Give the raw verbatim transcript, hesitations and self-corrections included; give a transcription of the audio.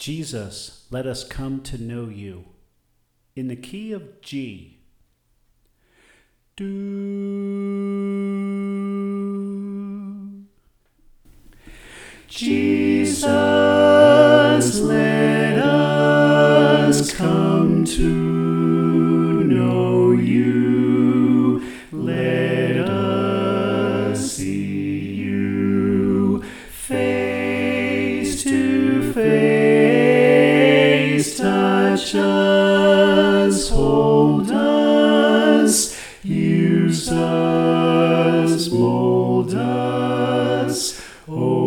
Jesus, let us come to know you. In the key of G. Do. Jesus, let us come to know you. Let us see you face to face. Touch us, hold us, use us, mold us. Oh,